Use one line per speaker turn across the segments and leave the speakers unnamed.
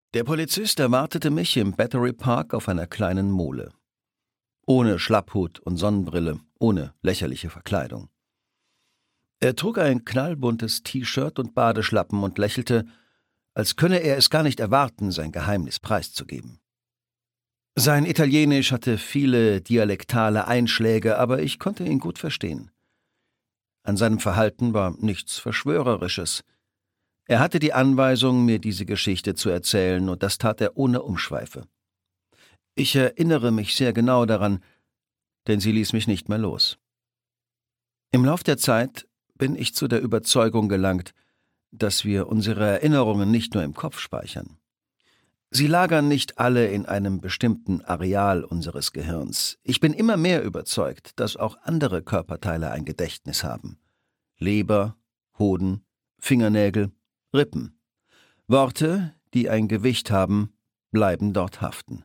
Der Polizist erwartete mich im Battery Park auf einer kleinen Mole. Ohne Schlapphut und Sonnenbrille, ohne lächerliche Verkleidung. Er trug ein knallbuntes T-Shirt und Badeschlappen und lächelte, als könne er es gar nicht erwarten, sein Geheimnis preiszugeben. Sein Italienisch hatte viele dialektale Einschläge, aber ich konnte ihn gut verstehen. An seinem Verhalten war nichts Verschwörerisches. Er hatte die Anweisung, mir diese Geschichte zu erzählen, und das tat er ohne Umschweife. Ich erinnere mich sehr genau daran, denn sie ließ mich nicht mehr los. Im Lauf der Zeit bin ich zu der Überzeugung gelangt, dass wir unsere Erinnerungen nicht nur im Kopf speichern. Sie lagern nicht alle in einem bestimmten Areal unseres Gehirns. Ich bin immer mehr überzeugt, dass auch andere Körperteile ein Gedächtnis haben. Leber, Hoden, Fingernägel, Rippen. Worte, die ein Gewicht haben, bleiben dort haften.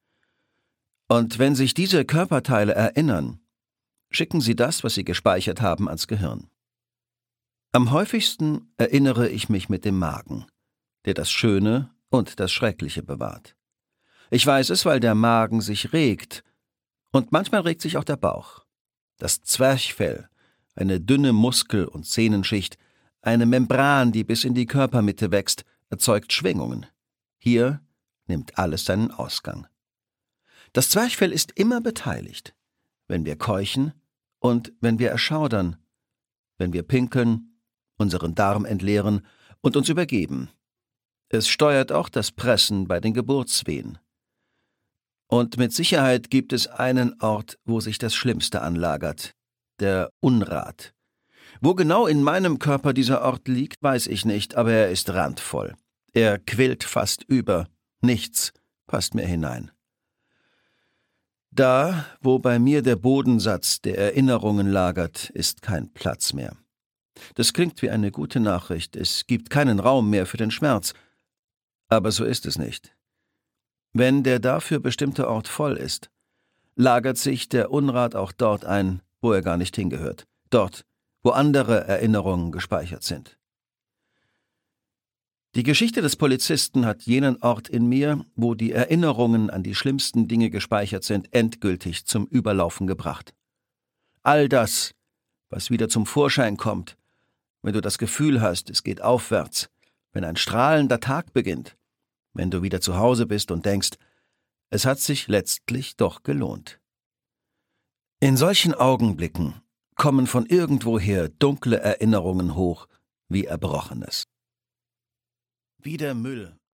Und wenn sich diese Körperteile erinnern, schicken sie das, was sie gespeichert haben, ans Gehirn. Am häufigsten erinnere ich mich mit dem Magen, der das Schöne und das Schreckliche bewahrt. Ich weiß es, weil der Magen sich regt, und manchmal regt sich auch der Bauch. Das Zwerchfell, eine dünne Muskel- und Sehnenschicht, eine Membran, die bis in die Körpermitte wächst, erzeugt Schwingungen. Hier nimmt alles seinen Ausgang. Das Zwerchfell ist immer beteiligt, wenn wir keuchen und wenn wir erschaudern, wenn wir pinkeln, unseren Darm entleeren und uns übergeben. Es steuert auch das Pressen bei den Geburtswehen. Und mit Sicherheit gibt es einen Ort, wo sich das Schlimmste anlagert, der Unrat. Wo genau in meinem Körper dieser Ort liegt, weiß ich nicht, aber er ist randvoll. Er quillt fast über. Nichts passt mehr hinein. Da, wo bei mir der Bodensatz der Erinnerungen lagert, ist kein Platz mehr. Das klingt wie eine gute Nachricht. Es gibt keinen Raum mehr für den Schmerz. Aber so ist es nicht. Wenn der dafür bestimmte Ort voll ist, lagert sich der Unrat auch dort ein, wo er gar nicht hingehört. Dort, wo andere Erinnerungen gespeichert sind. Die Geschichte des Polizisten hat jenen Ort in mir, wo die Erinnerungen an die schlimmsten Dinge gespeichert sind, endgültig zum Überlaufen gebracht. All das, was wieder zum Vorschein kommt, wenn du das Gefühl hast, es geht aufwärts, wenn ein strahlender Tag beginnt, wenn du wieder zu Hause bist und denkst, es hat sich letztlich doch gelohnt. In solchen Augenblicken kommen von irgendwoher dunkle Erinnerungen hoch wie Erbrochenes. Wie der Müll